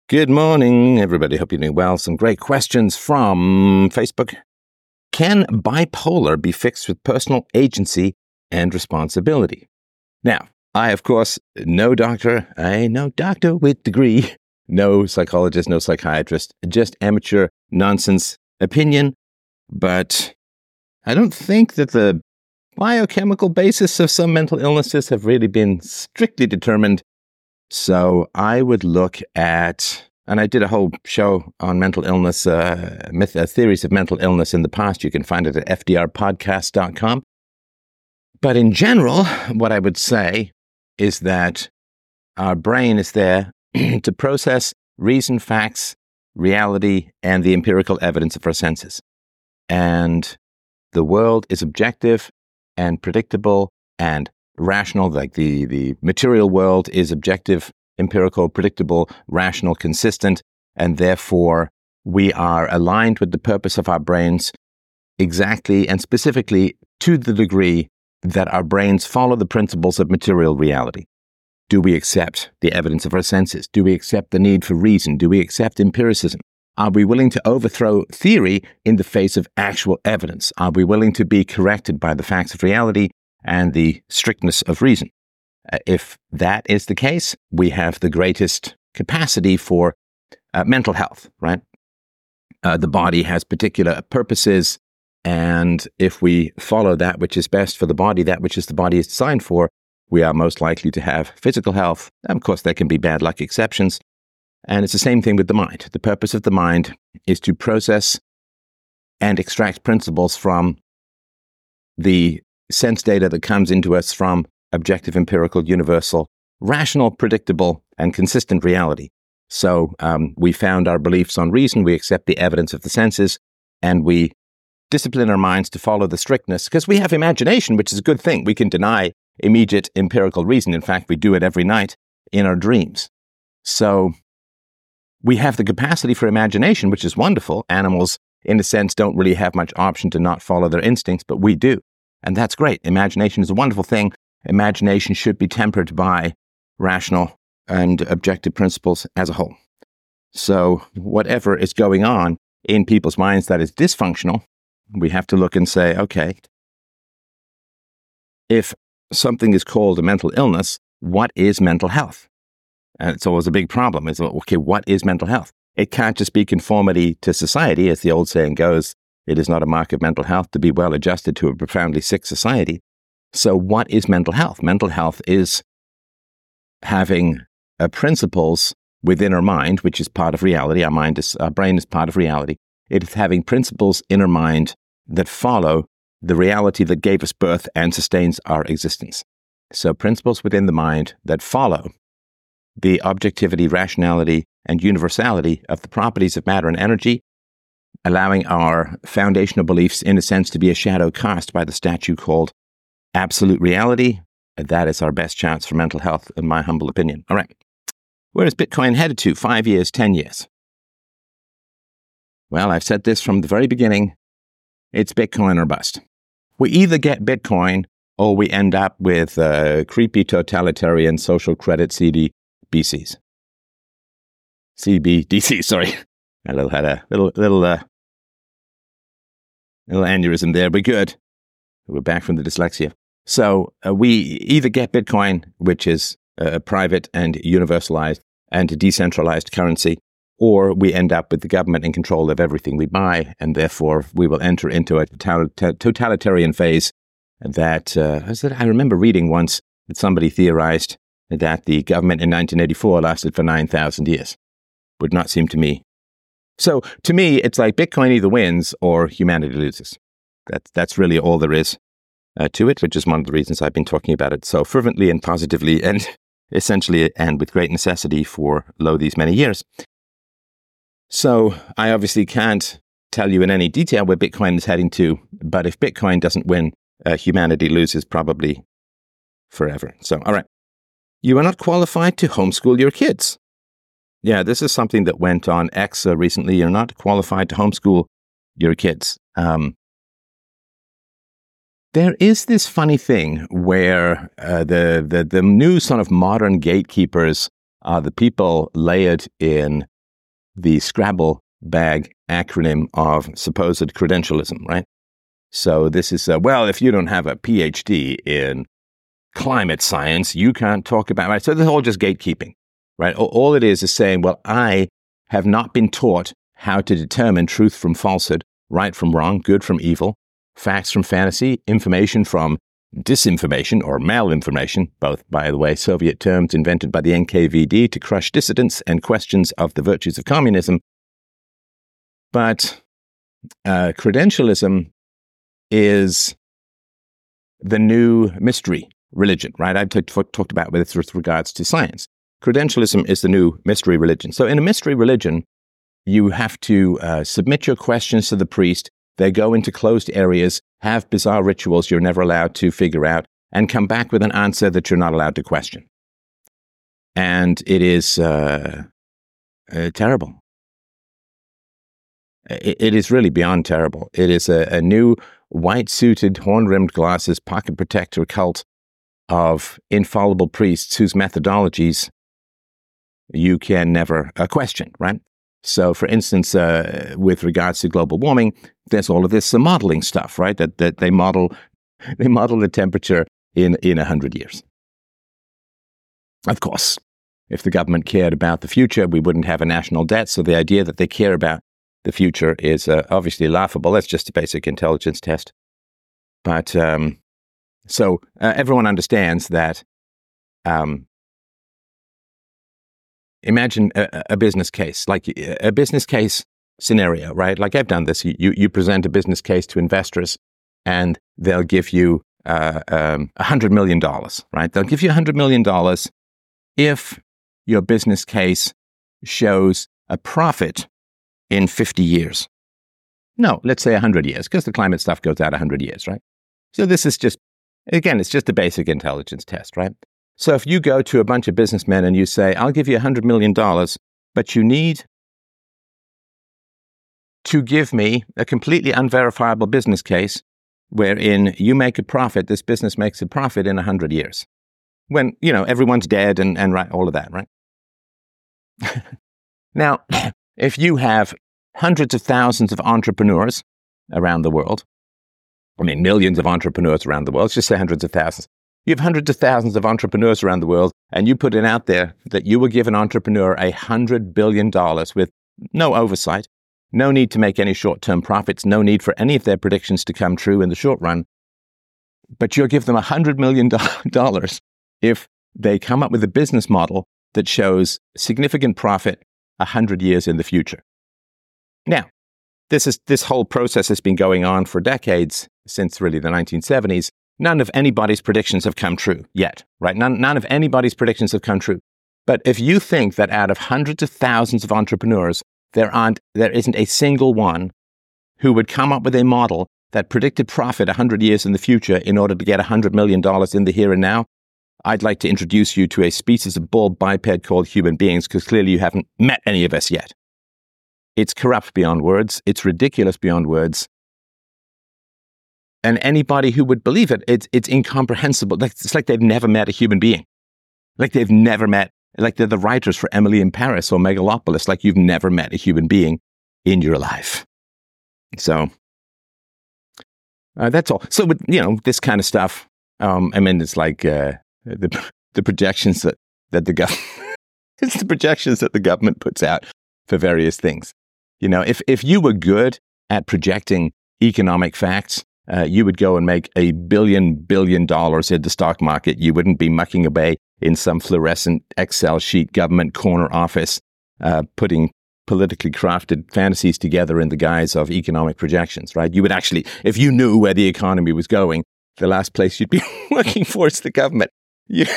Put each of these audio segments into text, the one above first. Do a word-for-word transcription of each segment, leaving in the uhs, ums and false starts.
Good morning, everybody. Hope you're doing well. Some great questions from Facebook. Can bipolar be fixed with personal agency and responsibility? Now, I, of course, no doctor. I no doctor with degree. No psychologist, no psychiatrist. Just amateur nonsense opinion. But I don't think that the biochemical basis of some mental illnesses have really been strictly determined. So I would look at, and I did a whole show on mental illness, uh, myth, uh, theories of mental illness in the past. You can find it at f d r podcast dot com. But in general, what I would say is that our brain is there to process reason, facts, reality, and the empirical evidence of our senses. And the world is objective and predictable and rational, like the, the material world is objective, empirical, predictable, rational, consistent, and therefore we are aligned with the purpose of our brains exactly and specifically to the degree that our brains follow the principles of material reality. Do we accept the evidence of our senses? Do we accept the need for reason? Do we accept empiricism? Are we willing to overthrow theory in the face of actual evidence? Are we willing to be corrected by the facts of reality and the strictness of reason? Uh, if that is the case, we have the greatest capacity for uh, mental health, right? Uh, the body has particular purposes, and if we follow that which is best for the body, that which is the body is designed for, we are most likely to have physical health. And of course, there can be bad luck exceptions. And it's the same thing with the mind. The purpose of the mind is to process and extract principles from the sense data that comes into us from objective, empirical, universal, rational, predictable, and consistent reality. So um, we found our beliefs on reason, we accept the evidence of the senses, and we discipline our minds to follow the strictness, because we have imagination, which is a good thing. We can deny immediate empirical reason. In fact, we do it every night in our dreams. So we have the capacity for imagination, which is wonderful. Animals, in a sense, don't really have much option to not follow their instincts, but we do. And that's great. Imagination is a wonderful thing. Imagination should be tempered by rational and objective principles as a whole. So whatever is going on in people's minds that is dysfunctional, we have to look and say, okay, if something is called a mental illness, what is mental health? And it's always a big problem. It's, okay, what is mental health? It can't just be conformity to society, as the old saying goes. It is not a mark of mental health to be well adjusted to a profoundly sick society. So what is mental health? Mental health is having uh, principles within our mind, which is part of reality. Our mind is, our brain is part of reality. It is having principles in our mind that follow the reality that gave us birth and sustains our existence. So principles within the mind that follow the objectivity, rationality, and universality of the properties of matter and energy, allowing our foundational beliefs, in a sense, to be a shadow cast by the statue called absolute reality. That is our best chance for mental health, in my humble opinion. All right. Where is Bitcoin headed to? Five years, ten years? Well, I've said this from the very beginning. It's Bitcoin or bust. We either get Bitcoin or we end up with uh, creepy totalitarian social credit C D B Cs. C B D C, sorry. I little had a little little uh, little aneurysm there, but good. We're back from the dyslexia. So uh, we either get Bitcoin, which is a private and universalized and decentralized currency, or we end up with the government in control of everything we buy, and therefore we will enter into a totalitarian phase that, uh, I remember reading once that somebody theorized that the government in nineteen eighty-four lasted for nine thousand years. Would not seem to me. So to me, it's like Bitcoin either wins or humanity loses. That's, that's really all there is uh, to it, which is one of the reasons I've been talking about it so fervently and positively and essentially and with great necessity for lo these many years. So I obviously can't tell you in any detail where Bitcoin is heading to, but if Bitcoin doesn't win, uh, humanity loses probably forever. So, all right. You are not qualified to homeschool your kids. Yeah, this is something that went on X uh, recently. You're not qualified to homeschool your kids. Um, there is this funny thing where uh, the, the the new sort of modern gatekeepers are the people layered in the Scrabble bag acronym of supposed credentialism, right? So this is, uh, well, if you don't have a P H D in climate science, you can't talk about, right? So this is all just gatekeeping, right? All it is is saying, well, I have not been taught how to determine truth from falsehood, right from wrong, good from evil, facts from fantasy, information from disinformation or malinformation, both, by the way, Soviet terms invented by the N K V D to crush dissidents and questions of the virtues of communism. But uh, credentialism is the new mystery religion, right? I've t- talked about this with regards to science. Credentialism is the new mystery religion. So in a mystery religion, you have to uh, submit your questions to the priest. They go into closed areas, have bizarre rituals you're never allowed to figure out, and come back with an answer that you're not allowed to question. And it is uh, uh, terrible. It, it is really beyond terrible. It is a, a new white-suited, horn-rimmed glasses, pocket protector cult of infallible priests whose methodologies you can never uh, question, right? So, for instance, uh, with regards to global warming, there's all of this uh, modeling stuff, right? That that they model, they model the temperature in in a hundred years. Of course, if the government cared about the future, we wouldn't have a national debt. So the idea that they care about the future is uh, obviously laughable. That's just a basic intelligence test. But um, so uh, everyone understands that. Um, Imagine a, a business case, like a business case scenario, right? Like I've done this. You, you present a business case to investors and they'll give you uh, um, one hundred million dollars, right? They'll give you one hundred million dollars if your business case shows a profit in fifty years. No, let's say one hundred years, because the climate stuff goes out one hundred years, right? So this is just, again, it's just a basic intelligence test, right? So if you go to a bunch of businessmen and you say, I'll give you one hundred million dollars, but you need to give me a completely unverifiable business case wherein you make a profit, this business makes a profit in one hundred years. When, you know, everyone's dead and, and right, all of that, right? Now, if you have hundreds of thousands of entrepreneurs around the world, I mean, millions of entrepreneurs around the world, let's just say hundreds of thousands. You have hundreds of thousands of entrepreneurs around the world, and you put it out there that you will give an entrepreneur a hundred billion dollars with no oversight, no need to make any short-term profits, no need for any of their predictions to come true in the short run. But you'll give them a hundred million dollars if they come up with a business model that shows significant profit a hundred years in the future. Now, this is this whole process has been going on for decades, since really the nineteen seventies. None of anybody's predictions have come true yet, right? None, none of anybody's predictions have come true. But if you think that out of hundreds of thousands of entrepreneurs, there aren't, there isn't a single one who would come up with a model that predicted profit one hundred years in the future in order to get one hundred million dollars in the here and now, I'd like to introduce you to a species of bald biped called human beings, because clearly you haven't met any of us yet. It's corrupt beyond words. It's ridiculous beyond words. And anybody who would believe it, it's, it's incomprehensible. Like, it's like they've never met a human being. Like they've never met, like they're the writers for Emily in Paris or Megalopolis. Like you've never met a human being in your life. So uh, that's all. So with, you know, this kind of stuff, um, I mean, it's like uh, the the projections that, that the government, it's the projections that the government puts out for various things. You know, if, if you were good at projecting economic facts, Uh, you would go and make a billion, billion dollars in the stock market. You wouldn't be mucking away in some fluorescent Excel sheet government corner office, uh, putting politically crafted fantasies together in the guise of economic projections, right? You would actually, if you knew where the economy was going, the last place you'd be working for is the government. You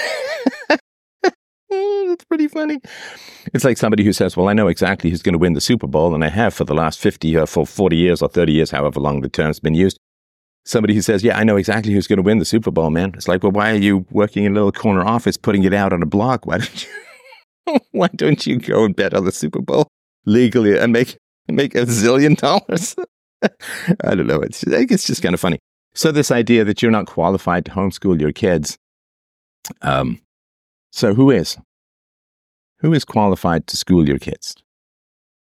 That's pretty funny. It's like somebody who says, well, I know exactly who's going to win the Super Bowl, and I have for the last fifty or for forty years or thirty years, however long the term's been used. Somebody who says, yeah, I know exactly who's going to win the Super Bowl, man. It's like, well, why are you working in a little corner office putting it out on a blog? Why don't you, why don't you go and bet on the Super Bowl legally and make make a zillion dollars? I don't know. It's, I think it's just kind of funny. So this idea that you're not qualified to homeschool your kids. Um, so who is? Who is qualified to school your kids?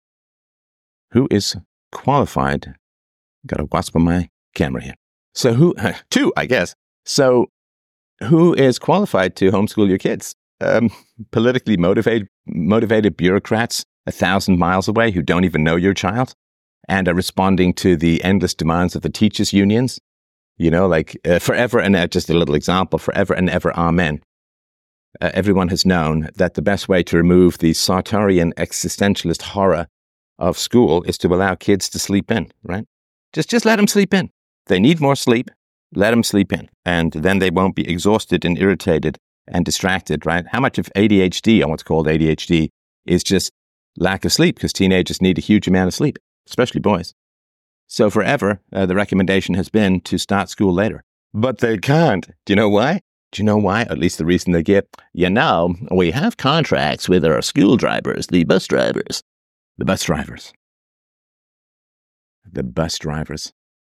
who is qualified? Got a wasp on my camera here. So who, two, I guess. So who is qualified to homeschool your kids? Um, politically motivated, motivated bureaucrats a thousand miles away who don't even know your child and are responding to the endless demands of the teachers' unions. You know, like uh, forever and uh, just a little example, forever and ever, amen. Uh, everyone has known that the best way to remove the Sartorian existentialist horror of school is to allow kids to sleep in, right? Just, just let them sleep in. They need more sleep. Let them sleep in. And then they won't be exhausted and irritated and distracted, right? How much of A D H D, or what's called A D H D, is just lack of sleep because teenagers need a huge amount of sleep, especially boys. So forever, uh, the recommendation has been to start school later. But they can't. Do you know why? Do you know why? At least the reason they give. You know, we have contracts with our school drivers, the bus drivers. The bus drivers. The bus drivers.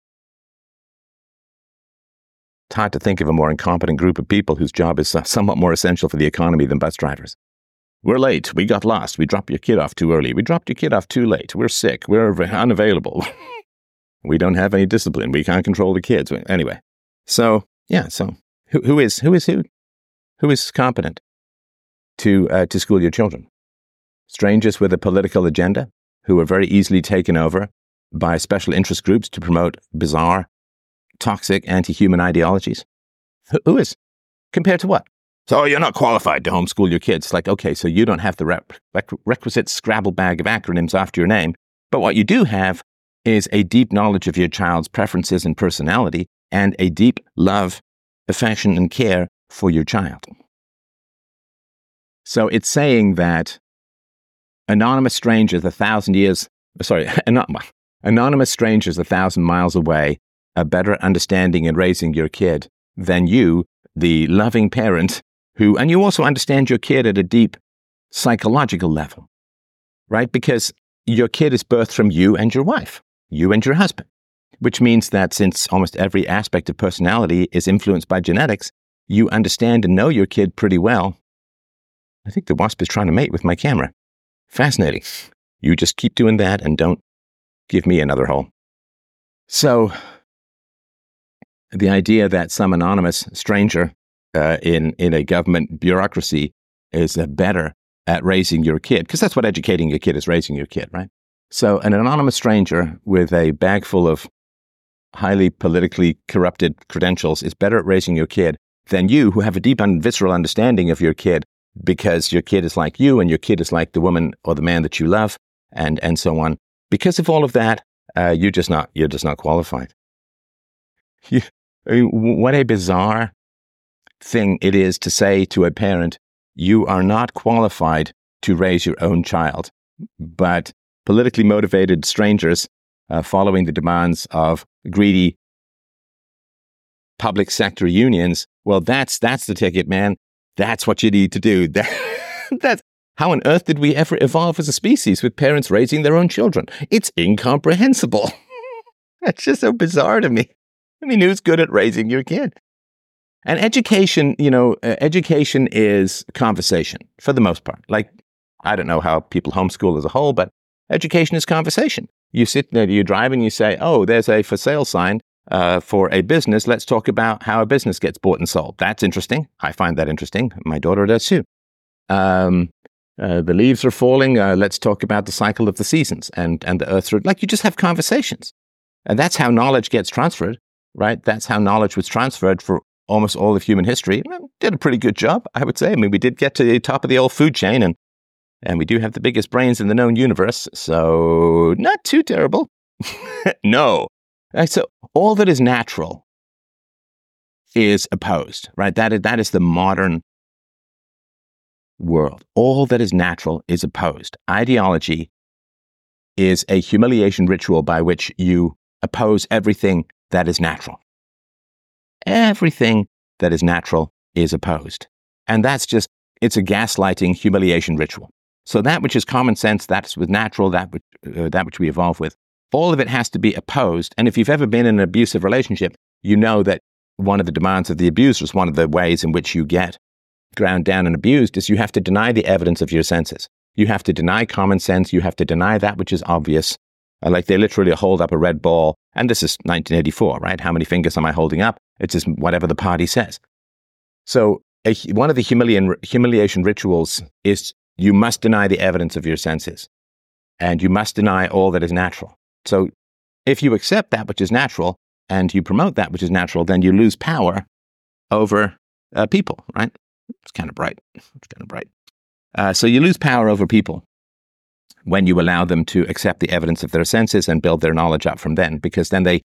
It's hard to think of a more incompetent group of people whose job is uh, somewhat more essential for the economy than bus drivers. We're late. We got lost. We dropped your kid off too early. We dropped your kid off too late. We're sick. We're unavailable. We don't have any discipline. We can't control the kids. Anyway, so, yeah, so who, who is who is who? Who is competent to uh, to school your children? Strangers with a political agenda who are very easily taken over by special interest groups to promote bizarre, toxic, anti-human ideologies? Who, who is? Compared to what? So you're not qualified to homeschool your kids. Like, okay, so you don't have the rep- rec- requisite Scrabble bag of acronyms after your name, but what you do have is a deep knowledge of your child's preferences and personality and a deep love, affection, and care for your child. So it's saying that anonymous strangers a thousand years, sorry, anonymous strangers a thousand miles away are better at understanding and raising your kid than you, the loving parent, who, and you also understand your kid at a deep psychological level, right? Because your kid is birthed from you and your wife, you and your husband, which means that since almost every aspect of personality is influenced by genetics, you understand and know your kid pretty well. I think the wasp is trying to mate with my camera. Fascinating. You just keep doing that and don't give me another hole. So, the idea that some anonymous stranger uh, in, in a government bureaucracy is uh, better at raising your kid, because that's what educating your kid is, raising your kid, right? So an anonymous stranger with a bag full of highly politically corrupted credentials is better at raising your kid than you, who have a deep and visceral understanding of your kid, because your kid is like you and your kid is like the woman or the man that you love, and, and so on. Because of all of that, uh, you're just not, you're just not qualified. You, I mean, what a bizarre thing it is to say to a parent, you are not qualified to raise your own child. But politically motivated strangers uh, following the demands of greedy public sector unions, well, that's that's the ticket, man. That's what you need to do. That, that's, how on earth did we ever evolve as a species with parents raising their own children? It's incomprehensible. That's just so bizarre to me. I mean, who's good at raising your kid? And education, you know, uh, education is conversation for the most part. Like, I don't know how people homeschool as a whole, but education is conversation. You sit there, you drive and you say, oh, there's a for sale sign uh, for a business. Let's talk about how a business gets bought and sold. That's interesting. I find that interesting. My daughter does too. Um, uh, the leaves are falling. Uh, let's talk about the cycle of the seasons and, and the earth. Like, you just have conversations. And that's how knowledge gets transferred, right? That's how knowledge was transferred for almost all of human history. Did a pretty good job, I would say. I mean, we did get to the top of the old food chain, and and we do have the biggest brains in the known universe, so not too terrible. No. Right, so all that is natural is opposed, right? That is, that is the modern world. All that is natural is opposed. Ideology is a humiliation ritual by which you oppose everything that is natural. Everything that is natural is opposed. And that's just, it's a gaslighting humiliation ritual. So that which is common sense, that's with natural, that which, uh, that which we evolve with, all of it has to be opposed. And if you've ever been in an abusive relationship, you know that one of the demands of the abusers, one of the ways in which you get ground down and abused, is you have to deny the evidence of your senses. You have to deny common sense. You have to deny that which is obvious. Uh, like they literally hold up a red ball, and this is nineteen eighty-four, right? How many fingers am I holding up? It's just whatever the party says. So a, one of the humiliation, humiliation rituals is you must deny the evidence of your senses, and you must deny all that is natural. So if you accept that which is natural and you promote that which is natural, then you lose power over uh, people, right? It's kind of bright. It's kind of bright. Uh, so you lose power over people when you allow them to accept the evidence of their senses and build their knowledge up from then, because then they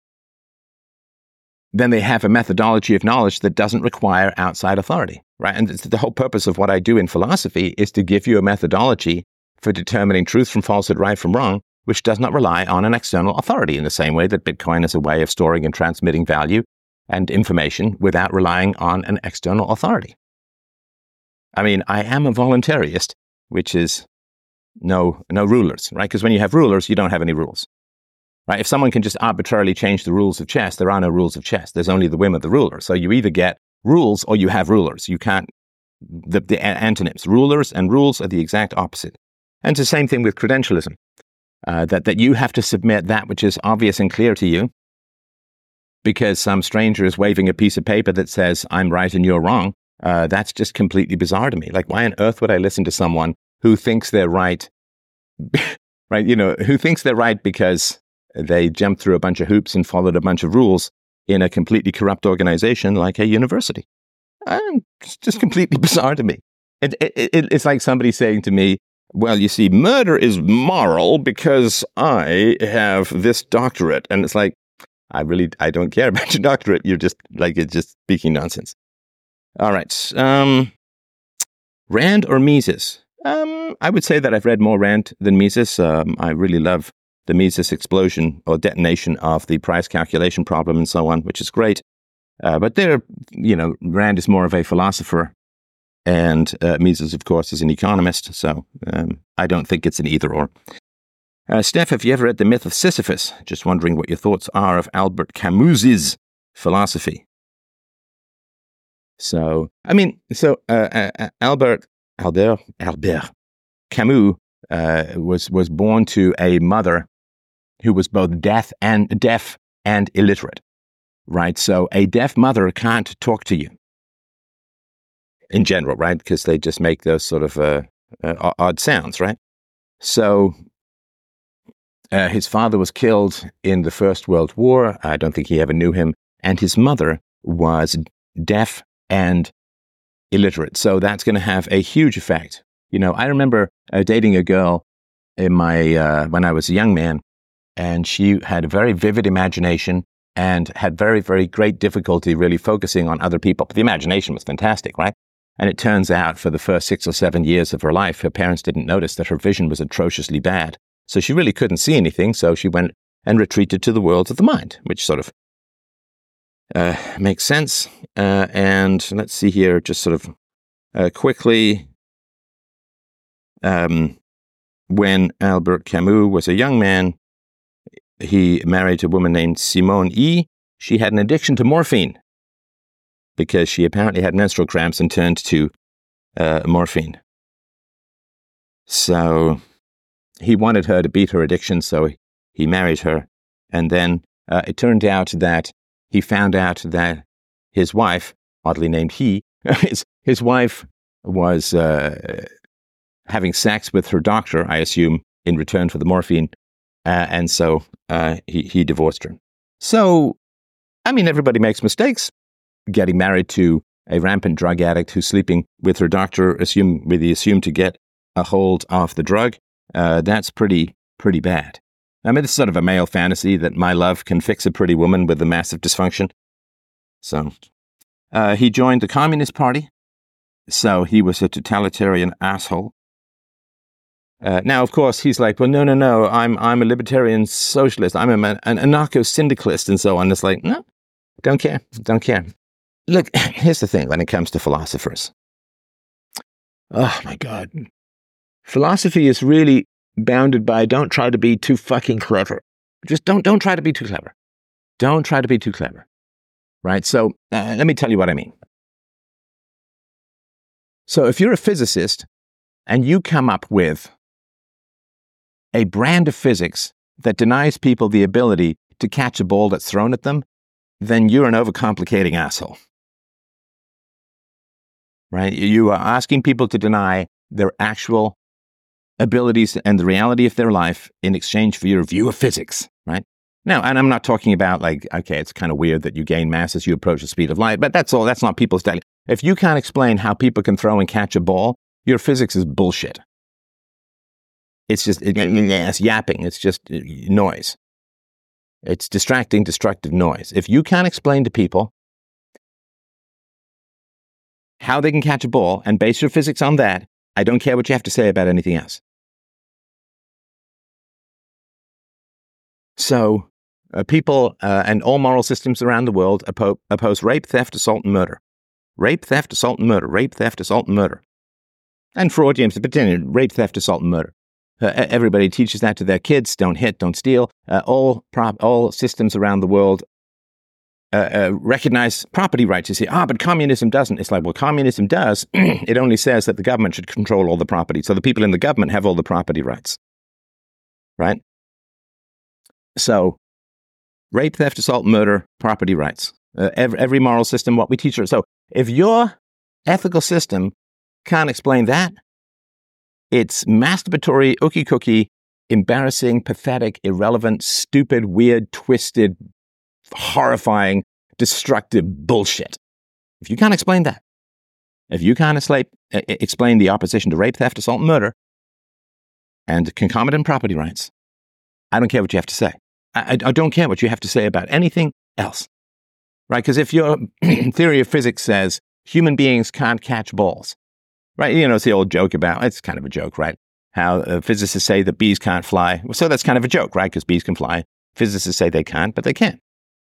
then they have a methodology of knowledge that doesn't require outside authority, right? And it's the whole purpose of what I do in philosophy is to give you a methodology for determining truth from falsehood, right from wrong, which does not rely on an external authority in the same way that Bitcoin is a way of storing and transmitting value and information without relying on an external authority. I mean, I am a voluntarist, which is no no rulers, right? Because when you have rulers, you don't have any rules, right? If someone can just arbitrarily change the rules of chess, there are no rules of chess. There's only the whim of the ruler. So you either get rules or you have rulers. You can't, the, the antonyms, rulers and rules are the exact opposite. And it's the same thing with credentialism, uh, that, that you have to submit that which is obvious and clear to you because some stranger is waving a piece of paper that says, I'm right and you're wrong. Uh, that's just completely bizarre to me. Like, why on earth would I listen to someone who thinks they're right, right? You know, who thinks they're right because they jumped through a bunch of hoops and followed a bunch of rules in a completely corrupt organization like a university. Um, it's just completely bizarre to me. It, it, it, it's like somebody saying to me, well, you see, murder is moral because I have this doctorate. And it's like, I really, I don't care about your doctorate. You're just like, it's just speaking nonsense. All right. Um, Rand or Mises? Um, I would say that I've read more Rand than Mises. Um, I really love the Mises explosion or detonation of the price calculation problem and so on, which is great. Uh, but there, you know, Rand is more of a philosopher and uh, Mises, of course, is an economist. So um, I don't think it's an either or. Uh, Steph, have you ever read The Myth of Sisyphus? Just wondering what your thoughts are of Albert Camus's philosophy. So, I mean, so uh, uh, Albert, Albert, Albert Camus uh, was was born to a mother who was both deaf and deaf and illiterate, right? So, a deaf mother can't talk to you in general, right? Because they just make those sort of uh, uh, odd sounds, right? So, uh, his father was killed in the First World War. I don't think he ever knew him, and his mother was deaf and illiterate. So that's going to have a huge effect. You know, I remember uh, dating a girl in my uh, when I was a young man, and she had a very vivid imagination and had very, very great difficulty really focusing on other people. But the imagination was fantastic, right? And it turns out for the first six or seven years of her life, her parents didn't notice that her vision was atrociously bad. So she really couldn't see anything. So she went and retreated to the world of the mind, which sort of Uh, makes sense. Uh, and let's see here, just sort of uh, quickly. Um, when Albert Camus was a young man, he married a woman named Simone E. She had an addiction to morphine because she apparently had menstrual cramps and turned to uh, morphine. So he wanted her to beat her addiction, so he married her. And then uh, it turned out that he found out that his wife, oddly named he, his, his wife was uh, having sex with her doctor, I assume, in return for the morphine. Uh, and so uh, he, he divorced her. So, I mean, everybody makes mistakes. Getting married to a rampant drug addict who's sleeping with her doctor, assume, with the assume to get a hold of the drug, uh, that's pretty, pretty bad. I mean, it's sort of a male fantasy that my love can fix a pretty woman with a massive dysfunction. So, uh, he joined the Communist Party. So he was a totalitarian asshole. Uh, now, of course, he's like, well, no, no, no, I'm I'm a libertarian socialist. I'm a, an anarcho-syndicalist and so on. It's like, no, don't care, don't care. Look, here's the thing when it comes to philosophers. Oh, my God. Philosophy is really bounded by don't try to be too fucking clever. Just don't don't try to be too clever. Don't try to be too clever. Right? So uh, let me tell you what I mean. So if you're a physicist and you come up with a brand of physics that denies people the ability to catch a ball that's thrown at them, then you're an overcomplicating asshole. Right? You are asking people to deny their actual abilities and the reality of their life in exchange for your view of physics, right? Now, and I'm not talking about like, okay, it's kind of weird that you gain mass as you approach the speed of light, but that's all. That's not people's daily. If you can't explain how people can throw and catch a ball, your physics is bullshit. It's just, it, it's yapping. It's just noise. It's distracting, destructive noise. If you can't explain to people how they can catch a ball and base your physics on that, I don't care what you have to say about anything else. So, uh, people uh, and all moral systems around the world oppo- oppose rape, theft, assault, and murder. Rape, theft, assault, and murder. Rape, theft, assault, and murder. And fraudulency, but then rape, theft, assault, and murder. Uh, everybody teaches that to their kids. Don't hit, don't steal. Uh, all prop, all systems around the world uh, uh, recognize property rights. You say, ah, but communism doesn't. It's like, well, communism does. It only says that the government should control all the property. So the people in the government have all the property rights. Right? So, rape, theft, assault, murder, property rights. Uh, every, every moral system, what we teach. So, if your ethical system can't explain that, it's masturbatory, ookie cookie, embarrassing, pathetic, irrelevant, stupid, weird, twisted, horrifying, destructive bullshit. If you can't explain that, if you can't explain, explain the opposition to rape, theft, assault, and murder, and concomitant property rights, I don't care what you have to say. I, I don't care what you have to say about anything else, right? Because if your theory of physics says human beings can't catch balls, right? You know, it's the old joke about, it's kind of a joke, right? How uh, physicists say that bees can't fly. So that's kind of a joke, right? Because bees can fly. Physicists say they can't, but they can.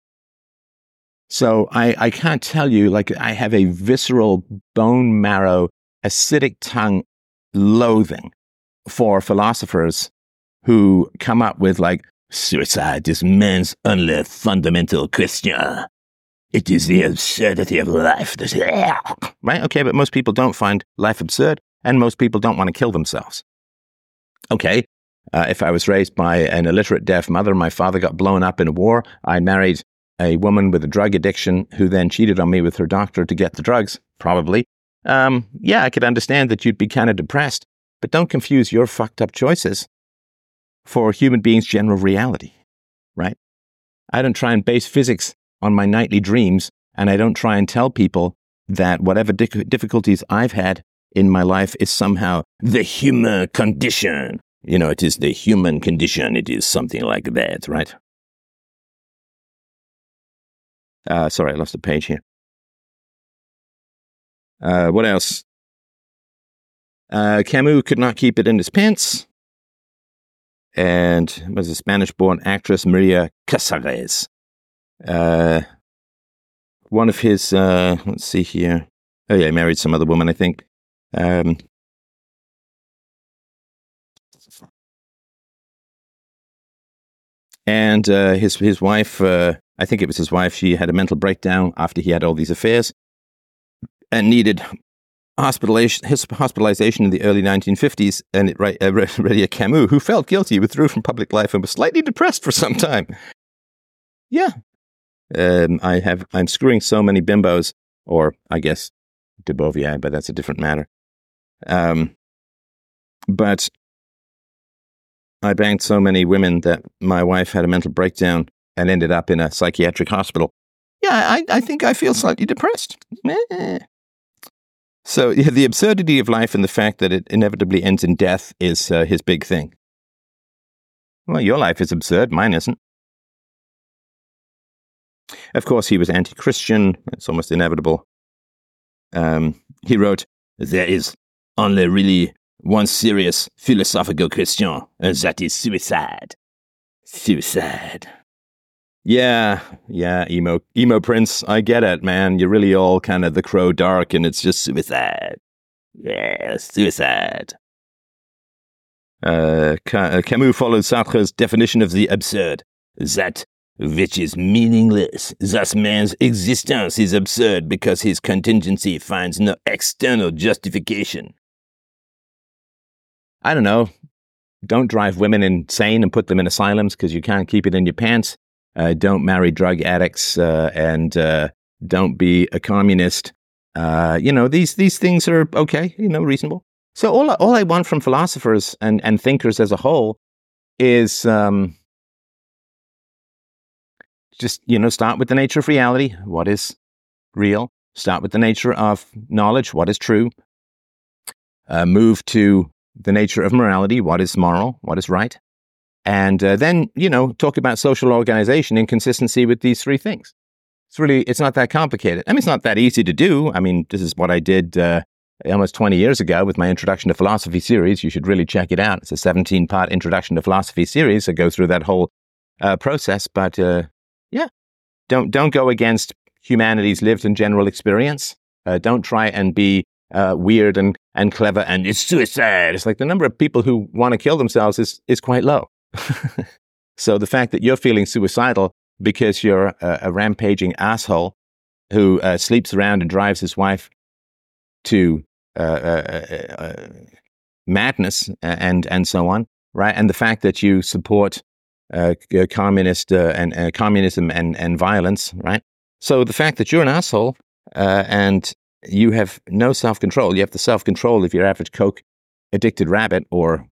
So I, I can't tell you, like, I have a visceral, bone marrow, acidic tongue loathing for philosophers who come up with, like, suicide is man's only fundamental question. It is the absurdity of life. Right? Okay, but most people don't find life absurd, and most people don't want to kill themselves. Okay, uh, if I was raised by an illiterate deaf mother, my father got blown up in a war, I married a woman with a drug addiction who then cheated on me with her doctor to get the drugs, probably. Um, yeah, I could understand that you'd be kind of depressed, but don't confuse your fucked up choices for human beings' general reality, right? I don't try and base physics on my nightly dreams, and I don't try and tell people that whatever di- difficulties I've had in my life is somehow the human condition. You know, it is the human condition. It is something like that, right? Uh, sorry, I lost a page here. Uh, what else? Uh, Camus could not keep it in his pants. And was a Spanish-born actress, Maria Casares. Uh, one of his, uh, let's see here. Oh yeah, he married some other woman, I think. Um, and uh, his his wife, uh, I think it was his wife, she had a mental breakdown after he had all these affairs and needed hospitalization, his hospitalization in the early nineteen fifties. And it right, uh, Maria Camus, who felt guilty, withdrew from public life and was slightly depressed for some time. Yeah. Um, I have, I'm screwing so many bimbos, or I guess de Beauvoir, but that's a different matter. Um, but I banged so many women that my wife had a mental breakdown and ended up in a psychiatric hospital. Yeah, I, I think I feel slightly depressed. Eh. So yeah, the absurdity of life and the fact that it inevitably ends in death is uh, his big thing. Well, your life is absurd, mine isn't. Of course, he was anti-Christian. It's almost inevitable. Um, he wrote, "There is only really one serious philosophical question, and that is suicide." Suicide. Yeah, yeah, emo, emo Prince, I get it, man. You're really all kind of the Crow dark, and it's just suicide. Yeah, suicide. Uh, Camus followed Sartre's definition of the absurd. That which is meaningless. Thus man's existence is absurd because his contingency finds no external justification. I don't know. don't drive women insane and put them in asylums because you can't keep it in your pants. Uh, don't marry drug addicts uh, and uh, don't be a communist. Uh, you know, these these things are okay, you know, reasonable. So all, all I want from philosophers and, and thinkers as a whole is um, just, you know, start with the nature of reality. What is real? Start with the nature of knowledge. What is true? Uh, move to the nature of morality. What is moral? What is right? And uh, then, you know, talk about social organization in consistency with these three things. It's really, it's not that complicated. I mean, it's not that easy to do. I mean, this is what I did uh, almost twenty years ago with my Introduction to Philosophy series. You should really check it out. It's a seventeen-part Introduction to Philosophy series. I go through that whole uh, process. But uh, yeah, don't don't go against humanity's lived and general experience. Uh, don't try and be uh, weird and, and clever and it's suicide. It's like the number of people who want to kill themselves is is quite low. So the fact that you're feeling suicidal because you're a, a rampaging asshole who uh, sleeps around and drives his wife to uh, uh, uh, madness and and so on, right? And the fact that you support uh, communist uh, and uh, communism and and violence, right? So the fact that you're an asshole uh, and you have no self-control, you have the self-control of your average coke addicted rabbit or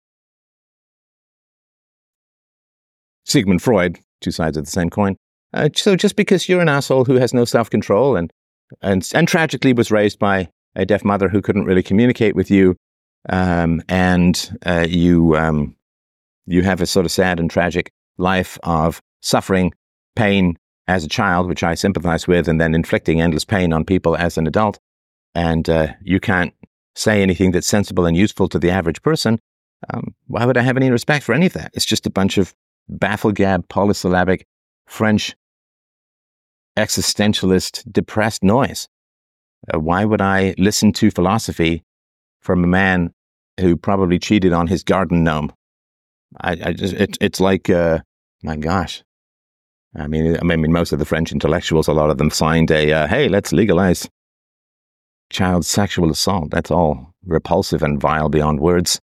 Sigmund Freud, two sides of the same coin. Uh, so just because you're an asshole who has no self-control and, and and tragically was raised by a deaf mother who couldn't really communicate with you, um, and uh, you um, you have a sort of sad and tragic life of suffering, pain as a child, which I sympathize with, and then inflicting endless pain on people as an adult, and uh, you can't say anything that's sensible and useful to the average person, um, why would I have any respect for any of that? It's just a bunch of bafflegab, polysyllabic, French, existentialist, depressed noise. Uh, why would I listen to philosophy from a man who probably cheated on his garden gnome? I, I just, it, it's like, uh, my gosh. I mean, I mean, most of the French intellectuals, a lot of them signed a, uh, hey, let's legalize child sexual assault. That's all repulsive and vile beyond words.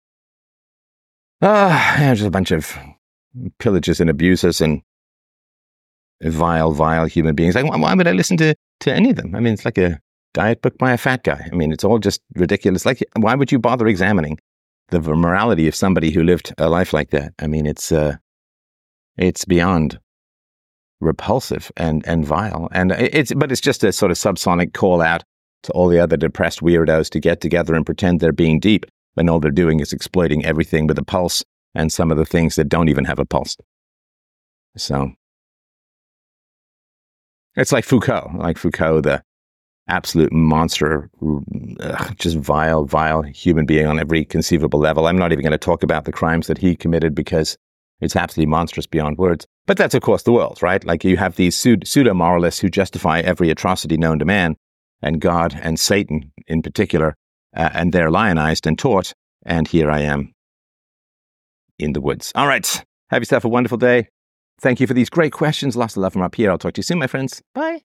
Ah, uh, yeah, just a bunch of pillagers and abusers and vile, vile human beings. Like, why would I listen to, to any of them? I mean, it's like a diet book by a fat guy. I mean, it's all just ridiculous. Like, why would you bother examining the morality of somebody who lived a life like that? I mean, it's uh, it's beyond repulsive and, and vile. And it's but it's just a sort of subsonic call out to all the other depressed weirdos to get together and pretend they're being deep when all they're doing is exploiting everything with a pulse and some of the things that don't even have a pulse. So it's like Foucault, like Foucault, the absolute monster, ugh, just vile, vile human being on every conceivable level. I'm not even going to talk about the crimes that he committed because it's absolutely monstrous beyond words. But that's, of course, the world, right? Like you have these pseudo-moralists who justify every atrocity known to man, and God and Satan in particular, uh, and they're lionized and taught, and here I am in the woods. All right. Have yourself a wonderful day. Thank you for these great questions. Lots of love from up here. I'll talk to you soon, my friends. Bye.